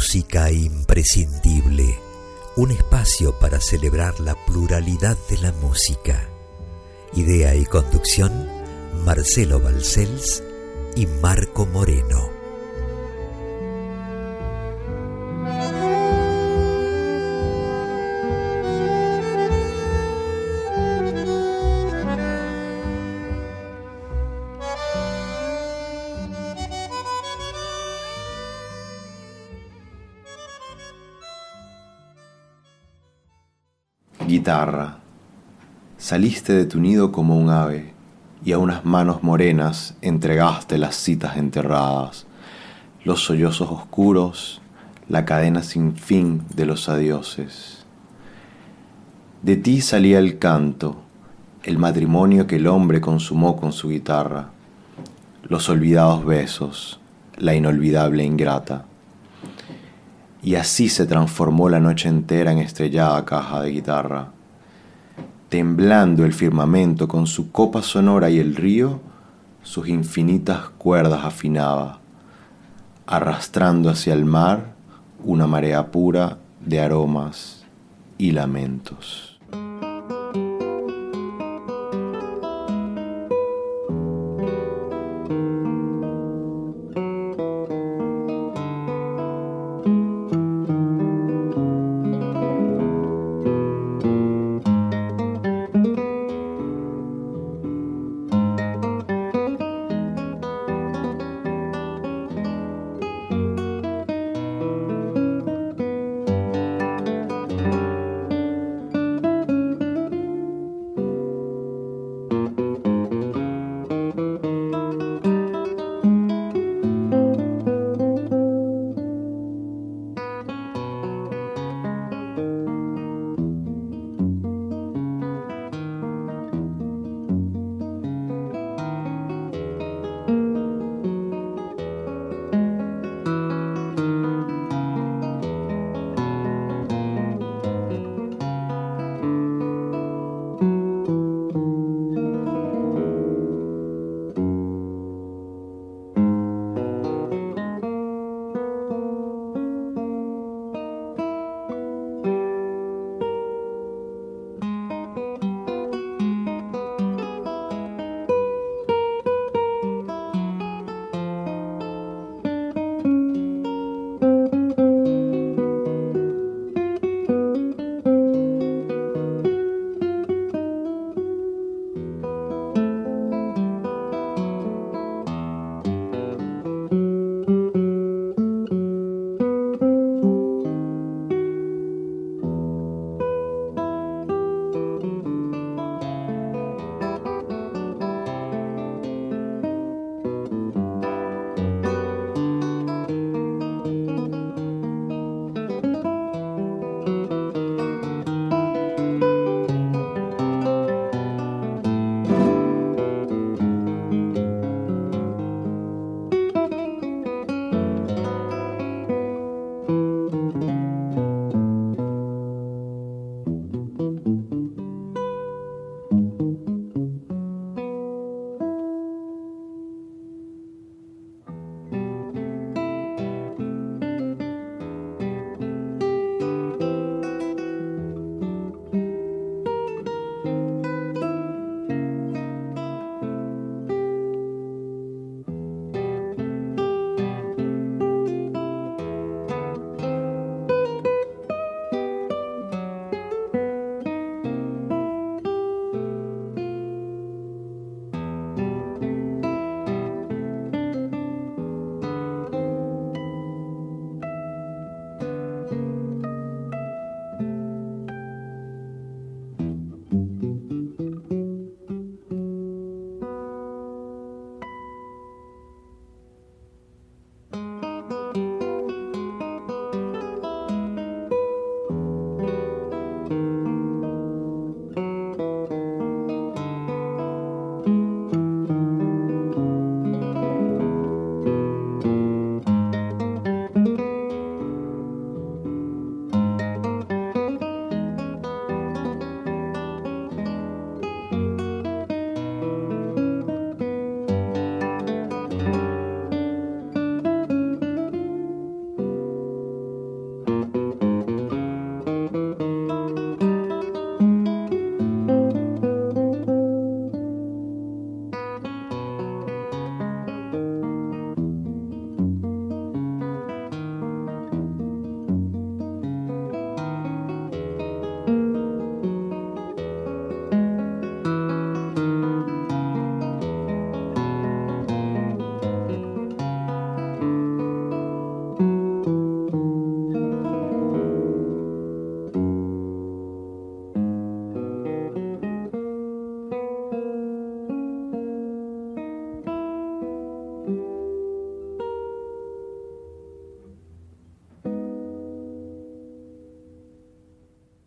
Música imprescindible, un espacio para celebrar la pluralidad de la música. Idea y conducción, Marcelo Balcells y Marco Moreno. Guitarra, saliste de tu nido como un ave, y a unas manos morenas entregaste las citas enterradas, los sollozos oscuros, la cadena sin fin de los adioses. De ti salía el canto, el matrimonio que el hombre consumó con su guitarra, los olvidados besos, la inolvidable ingrata. Y así se transformó la noche entera en estrellada caja de guitarra. Temblando el firmamento con su copa sonora y el río, sus infinitas cuerdas afinaba, arrastrando hacia el mar una marea pura de aromas y lamentos.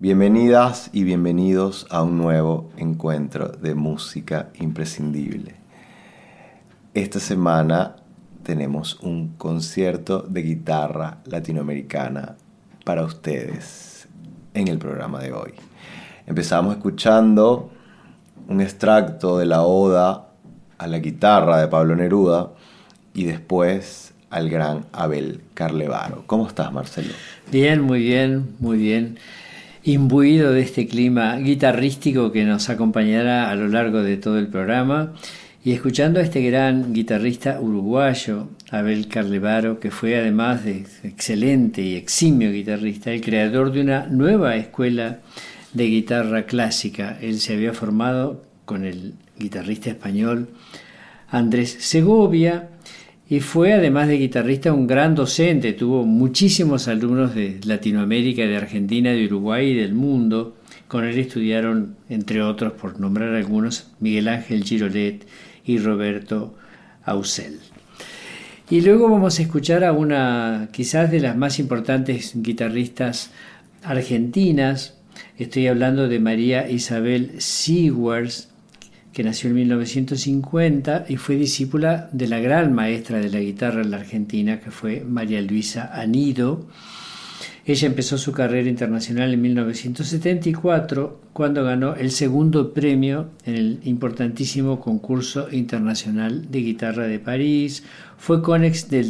Bienvenidas y bienvenidos a un nuevo encuentro de música imprescindible. Esta semana tenemos un concierto de guitarra latinoamericana para ustedes en el programa de hoy. Empezamos escuchando un extracto de la Oda a la guitarra de Pablo Neruda y después al gran Abel Carlevaro. ¿Cómo estás, Marcelo? Bien, muy bien, muy bien. Imbuido de este clima guitarrístico que nos acompañará a lo largo de todo el programa y escuchando a este gran guitarrista uruguayo, Abel Carlevaro, que fue además de excelente y eximio guitarrista, el creador de una nueva escuela de guitarra clásica. Él se había formado con el guitarrista español Andrés Segovia y fue, además de guitarrista, un gran docente. Tuvo muchísimos alumnos de Latinoamérica, de Argentina, de Uruguay y del mundo. Con él estudiaron, entre otros, por nombrar algunos, Miguel Ángel Girolet y Roberto Ausel. Y luego vamos a escuchar a una, quizás de las más importantes guitarristas argentinas. Estoy hablando de María Isabel Siewers, que nació en 1950 y fue discípula de la gran maestra de la guitarra en la Argentina, que fue María Luisa Anido. Ella empezó su carrera internacional en 1974, cuando ganó el segundo premio en el importantísimo concurso internacional de guitarra de París. Fue CONEX del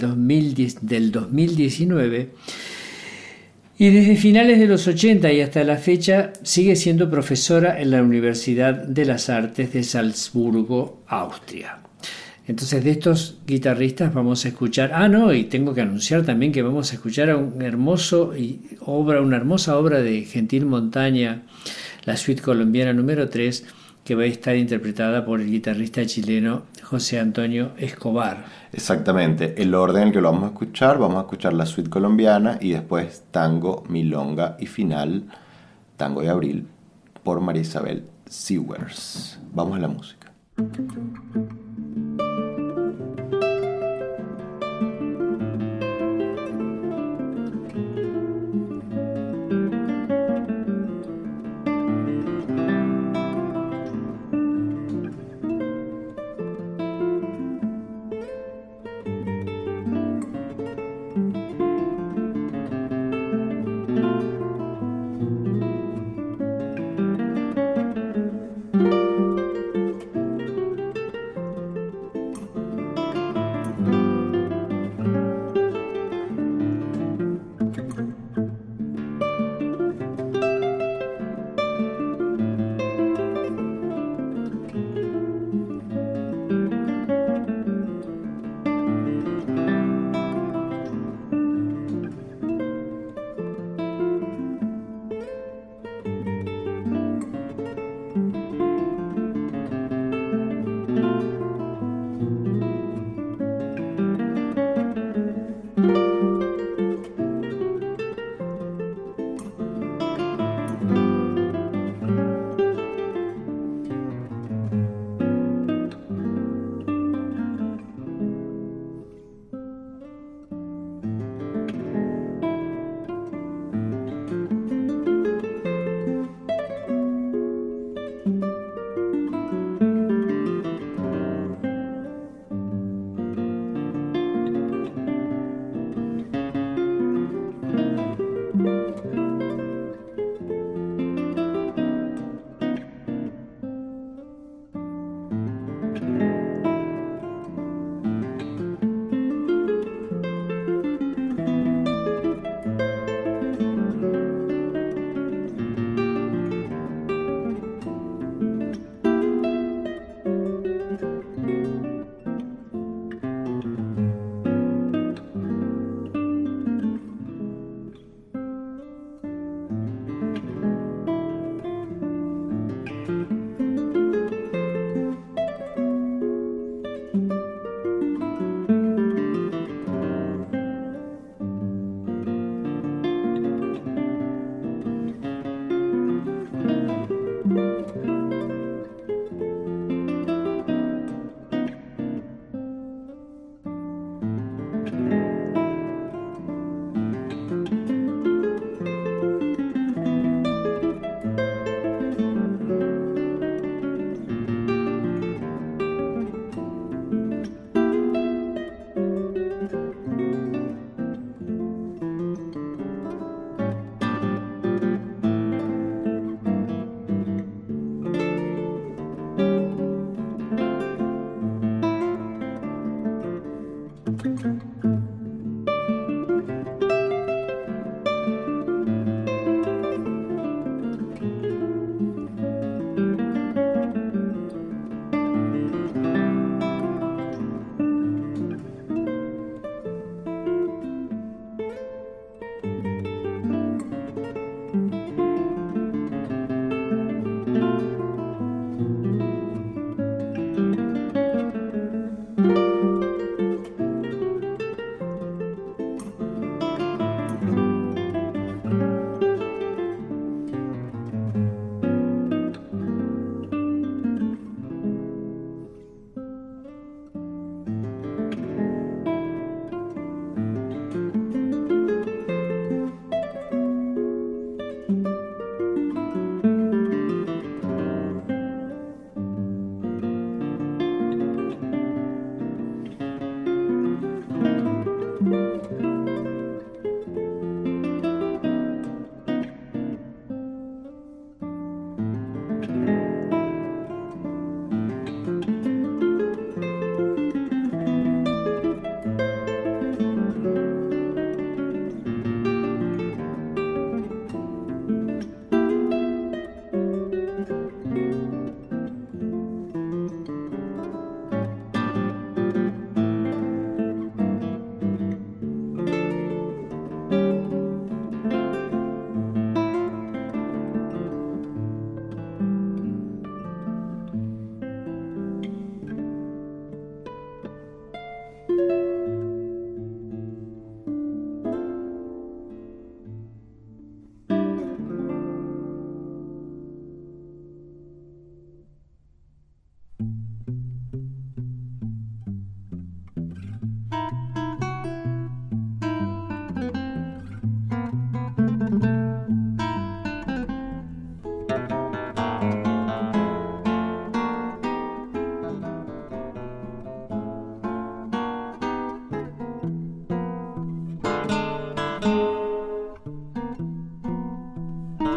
2019. Y desde finales de los 80 y hasta la fecha sigue siendo profesora en la Universidad de las Artes de Salzburgo, Austria. Entonces, de estos guitarristas vamos a escuchar... y tengo que anunciar también que vamos a escuchar a una hermosa obra de Gentil Montaña, la Suite Colombiana número 3, que va a estar interpretada por el guitarrista chileno José Antonio Escobar. Exactamente, el orden en el que lo vamos a escuchar la Suite Colombiana y después Tango, Milonga y final, Tango de Abril, por María Isabel Siewers. Vamos a la música.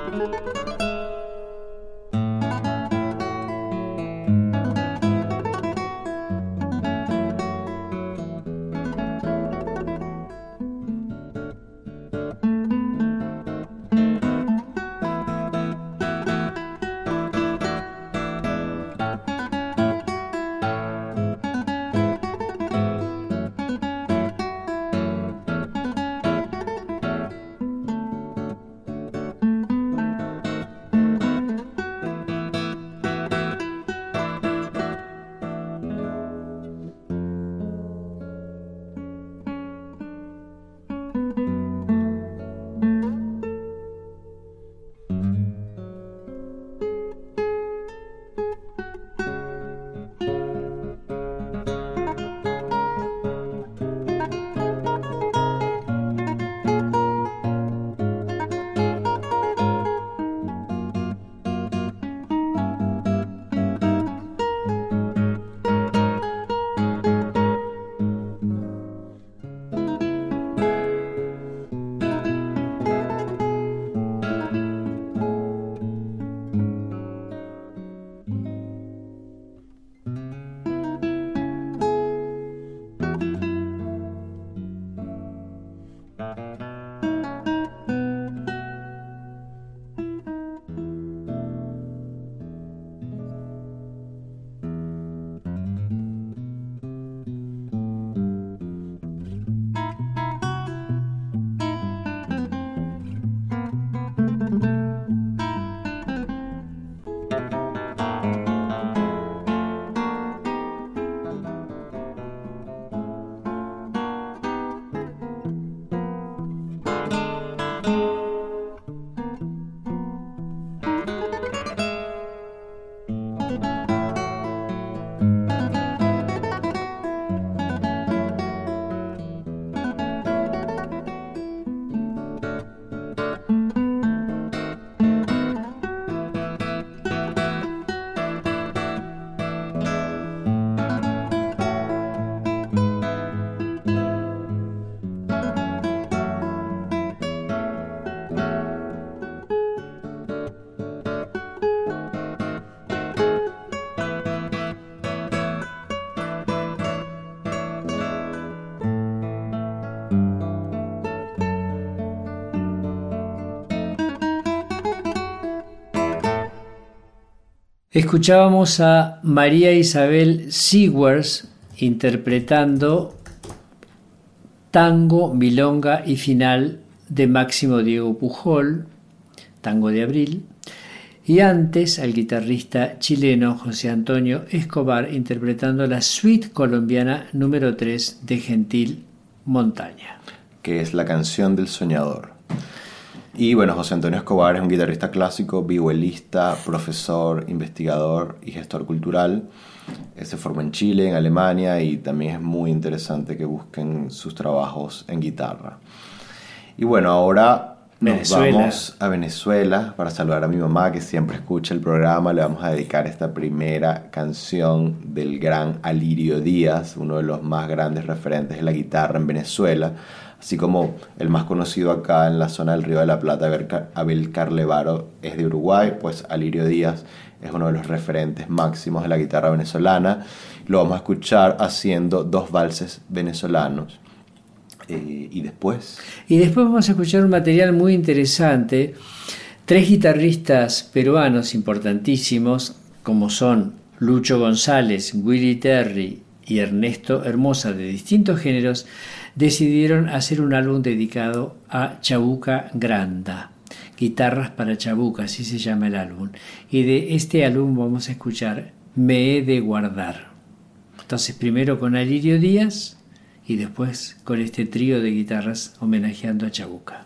Escuchábamos a María Isabel Siewers interpretando Tango, Milonga y Final de Máximo Diego Pujol, Tango de Abril, y antes al guitarrista chileno José Antonio Escobar interpretando la suite colombiana número 3 de Gentil Montaña, que es la canción del soñador. Y bueno, José Antonio Escobar es un guitarrista clásico, vihuelista, profesor, investigador y gestor cultural. Se formó en Chile, en Alemania, y también es muy interesante que busquen sus trabajos en guitarra. Y bueno, ahora nos vamos a Venezuela para saludar a mi mamá, que siempre escucha el programa. Le vamos a dedicar esta primera canción del gran Alirio Díaz, uno de los más grandes referentes de la guitarra en Venezuela, así como el más conocido acá en la zona del Río de la Plata. Abel Carlevaro es de Uruguay, pues Alirio Díaz es uno de los referentes máximos de la guitarra venezolana. Lo vamos a escuchar haciendo dos valses venezolanos. Y después vamos a escuchar un material muy interesante. Tres guitarristas peruanos importantísimos, como son Lucho González, Willy Terry y Ernesto Hermosa, de distintos géneros, decidieron hacer un álbum dedicado a Chabuca Granda, Guitarras para Chabuca, así se llama el álbum. Y de este álbum vamos a escuchar Me he de guardar. Entonces, primero con Alirio Díaz y después con este trío de guitarras homenajeando a Chabuca.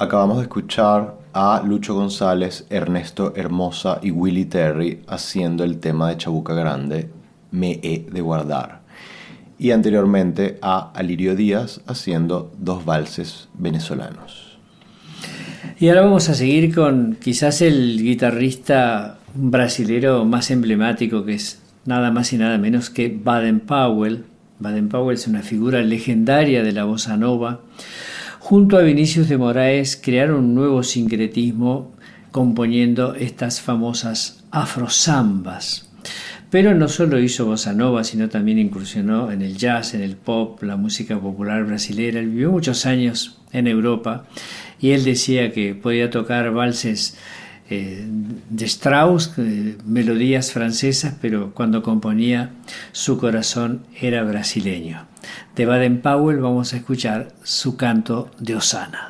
Acabamos de escuchar a Lucho González, Ernesto Hermosa y Willy Terry haciendo el tema de Chabuca Grande, Me he de guardar. Y anteriormente a Alirio Díaz haciendo dos valses venezolanos. Y ahora vamos a seguir con quizás el guitarrista brasilero más emblemático, que es nada más y nada menos que Baden Powell. Baden Powell es una figura legendaria de la bossa nova. Junto a Vinicius de Moraes crearon un nuevo sincretismo componiendo estas famosas afrozambas. Pero no solo hizo bossa nova, sino también incursionó en el jazz, en el pop, la música popular brasilera. Él vivió muchos años en Europa y él decía que podía tocar valses de Strauss, melodías francesas, pero cuando componía su corazón era brasileño. De Baden Powell vamos a escuchar su canto de Osana.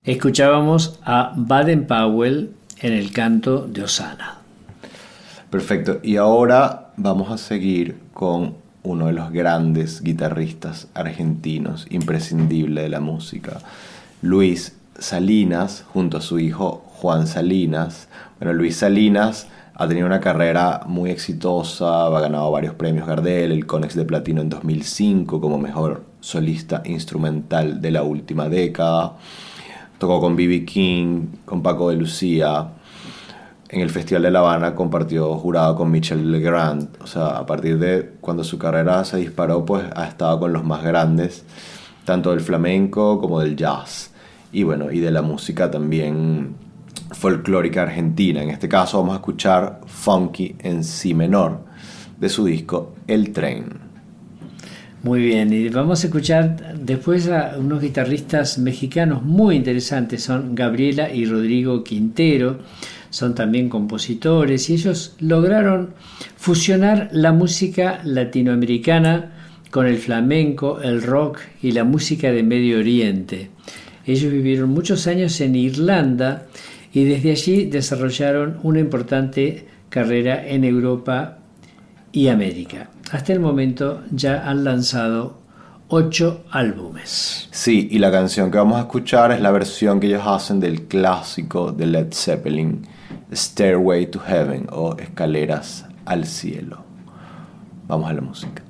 Escuchábamos a Baden-Powell en el canto de Osana. Perfecto, y ahora vamos a seguir con uno de los grandes guitarristas argentinos, imprescindible de la música, Luis Salinas, junto a su hijo Juan Salinas. Bueno, Luis Salinas ha tenido una carrera muy exitosa, ha ganado varios premios Gardel, el Conex de Platino en 2005 como mejor solista instrumental de la última década. Tocó con B.B. King, con Paco de Lucía. En el Festival de La Habana compartió jurado con Michel Legrand. O sea, a partir de cuando su carrera se disparó, pues ha estado con los más grandes, tanto del flamenco como del jazz. Y bueno, y de la música también folclórica argentina. En este caso vamos a escuchar Funky en Si menor, de su disco El Tren. Muy bien, y vamos a escuchar después a unos guitarristas mexicanos muy interesantes, son Gabriela y Rodrigo Quintero, son también compositores y ellos lograron fusionar la música latinoamericana con el flamenco, el rock y la música de Medio Oriente. Ellos vivieron muchos años en Irlanda y desde allí desarrollaron una importante carrera en Europa y América. Hasta el momento ya han lanzado 8 álbumes. Sí, y la canción que vamos a escuchar es la versión que ellos hacen del clásico de Led Zeppelin, Stairway to Heaven, o Escaleras al Cielo. Vamos a la música.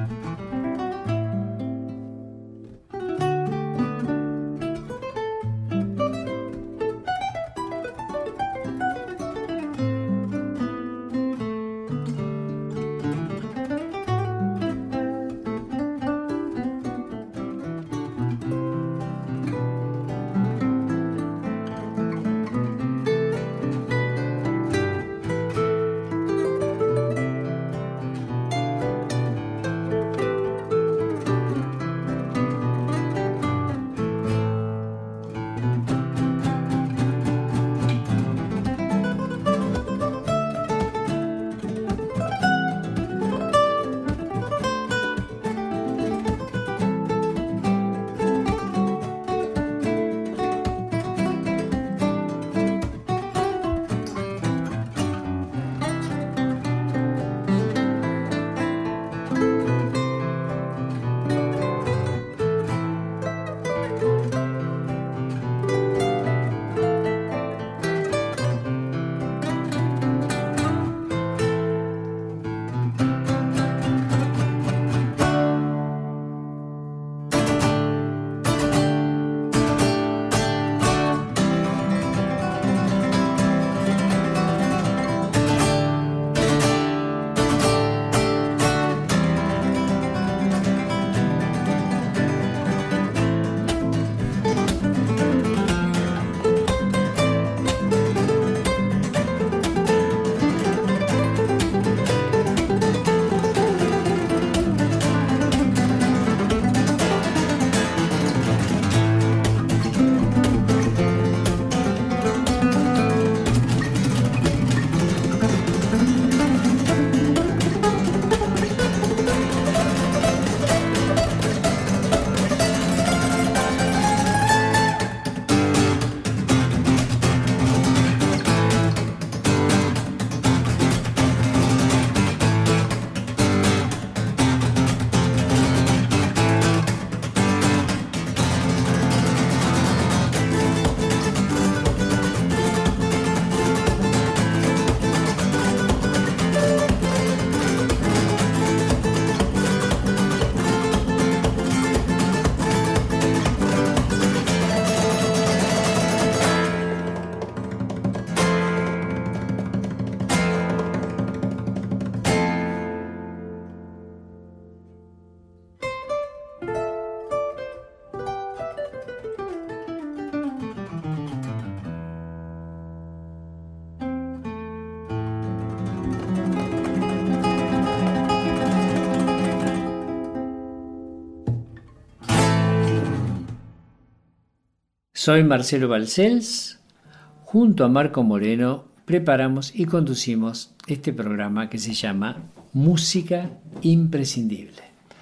Soy Marcelo Balcells. Junto a Marco Moreno preparamos y conducimos este programa que se llama Música Imprescindible.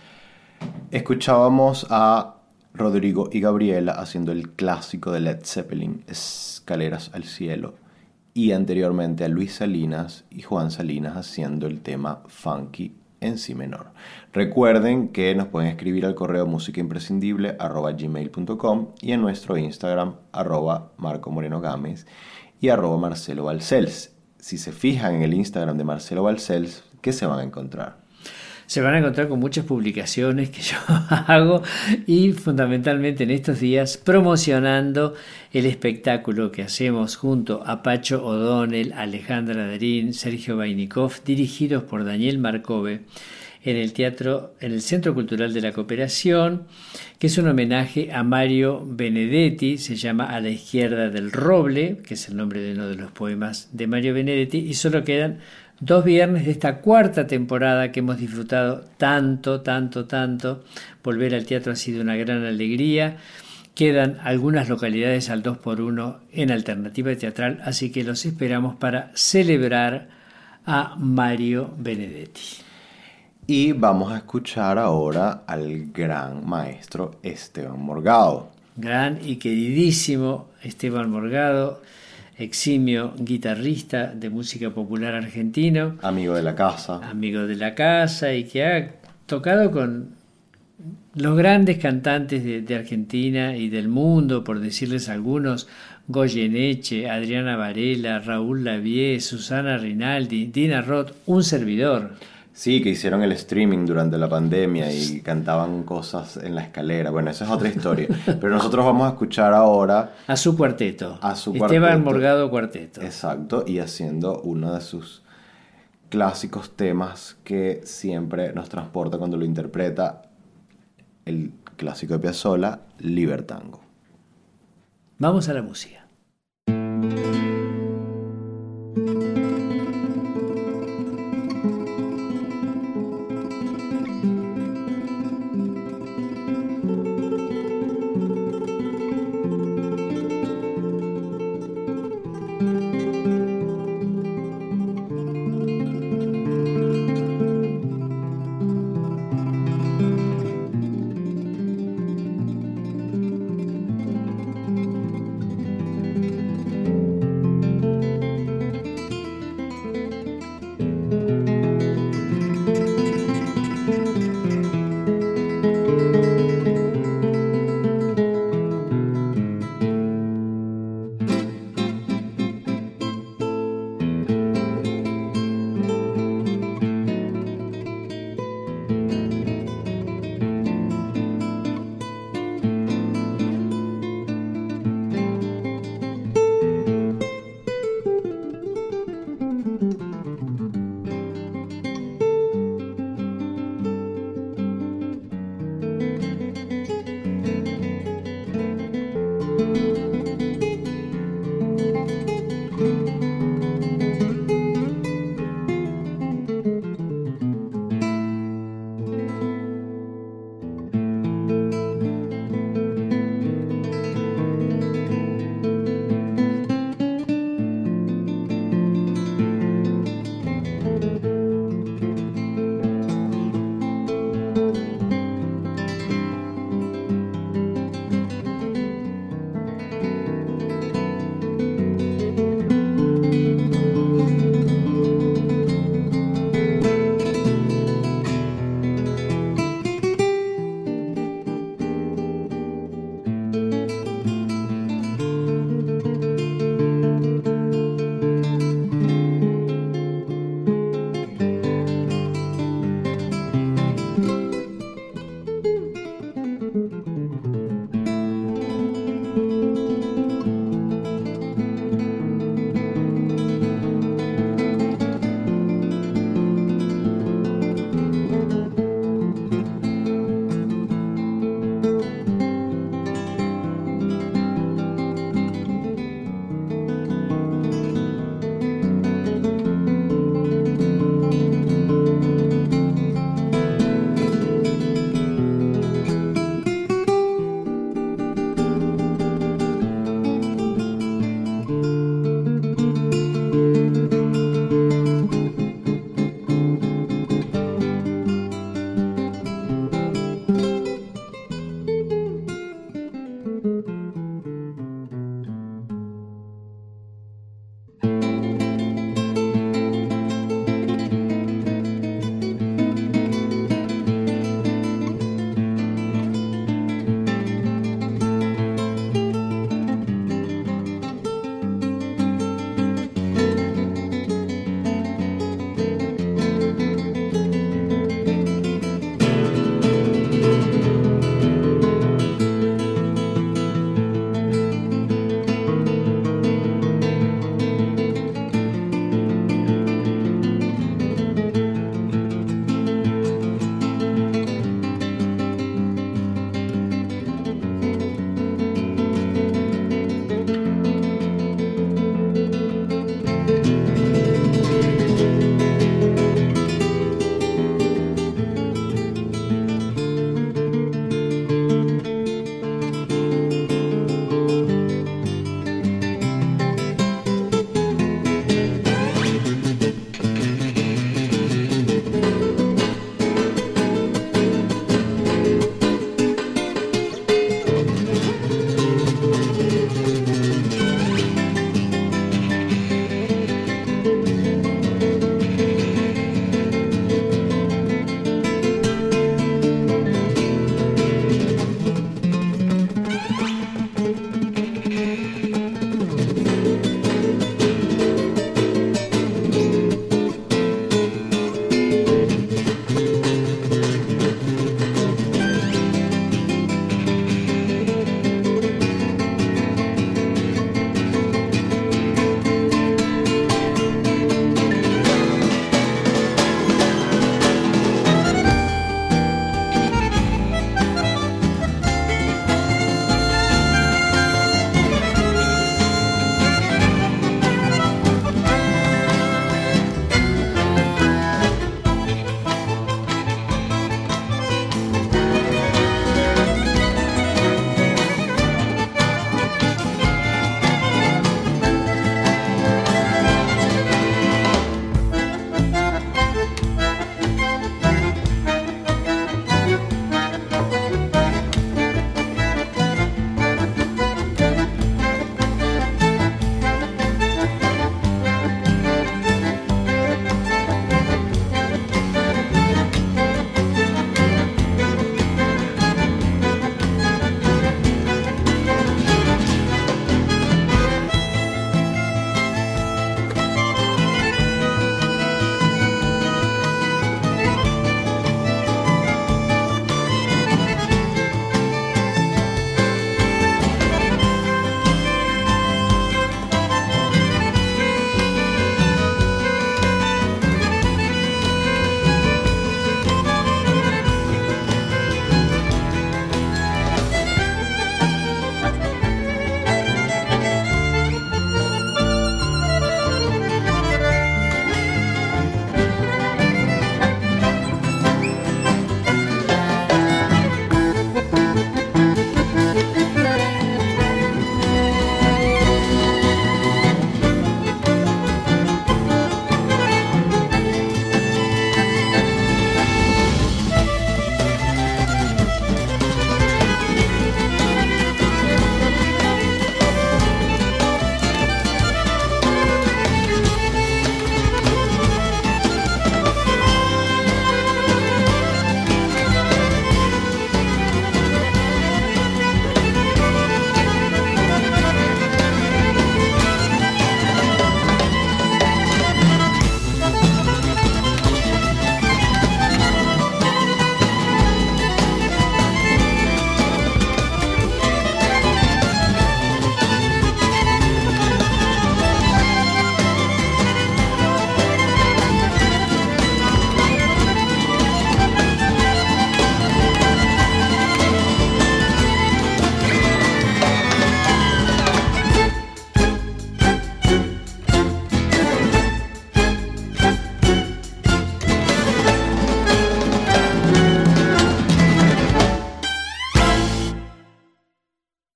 Escuchábamos a Rodrigo y Gabriela haciendo el clásico de Led Zeppelin, Escaleras al Cielo, y anteriormente a Luis Salinas y Juan Salinas haciendo el tema Funky en si menor. Recuerden que nos pueden escribir al correo musicaimprescindible@gmail.com y en nuestro Instagram @MarcoMorenoGámez y @Marcelo Balcells. Si se fijan en el Instagram de Marcelo Balcells, ¿qué se van a encontrar? Se van a encontrar con muchas publicaciones que yo hago y fundamentalmente en estos días promocionando el espectáculo que hacemos junto a Pacho O'Donnell, Alejandra Darín, Sergio Vainikov, dirigidos por Daniel Marcove en el Centro Cultural de la Cooperación, que es un homenaje a Mario Benedetti. Se llama A la izquierda del roble, que es el nombre de uno de los poemas de Mario Benedetti, y solo quedan 2 viernes de esta 4ª temporada que hemos disfrutado tanto. Volver al teatro ha sido una gran alegría. Quedan algunas localidades al 2x1 en alternativa teatral, así que los esperamos para celebrar a Mario Benedetti. Y vamos a escuchar ahora al gran maestro Esteban Morgado. Gran y queridísimo Esteban Morgado, eximio guitarrista de música popular argentino. Amigo de la casa. Amigo de la casa y que ha tocado con los grandes cantantes de Argentina y del mundo, por decirles algunos: Goyeneche, Adriana Varela, Raúl Lavie, Susana Rinaldi, Dina Roth, un servidor. Sí, que hicieron el streaming durante la pandemia y cantaban cosas en la escalera. Bueno, esa es otra historia. Pero nosotros vamos a escuchar ahora a su cuarteto. A su Esteban cuarteto. Morgado Cuarteto. Exacto, y haciendo uno de sus clásicos temas que siempre nos transporta cuando lo interpreta, el clásico de Piazzolla, Libertango. Vamos a la música.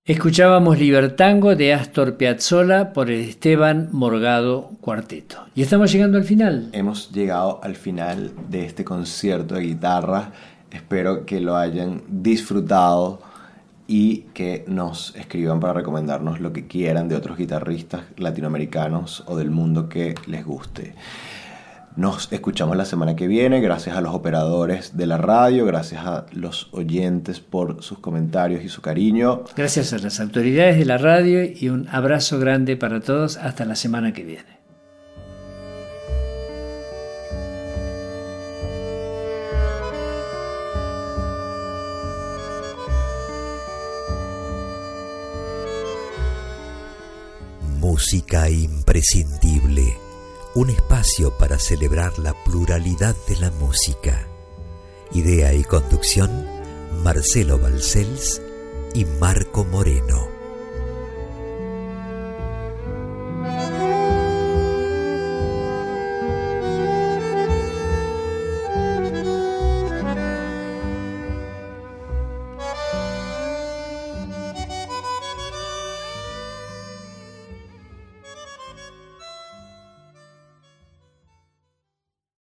Escuchábamos Libertango de Astor Piazzolla por el Esteban Morgado Cuarteto. Y estamos llegando al final. Hemos llegado al final de este concierto de guitarra. Espero que lo hayan disfrutado y que nos escriban para recomendarnos lo que quieran de otros guitarristas latinoamericanos o del mundo que les guste. Nos escuchamos la semana que viene. Gracias a los operadores de la radio, gracias a los oyentes por sus comentarios y su cariño. Gracias a las autoridades de la radio y un abrazo grande para todos. Hasta la semana que viene. Música imprescindible. Un espacio para celebrar la pluralidad de la música. Idea y conducción, Marcelo Balcells y Marco Moreno.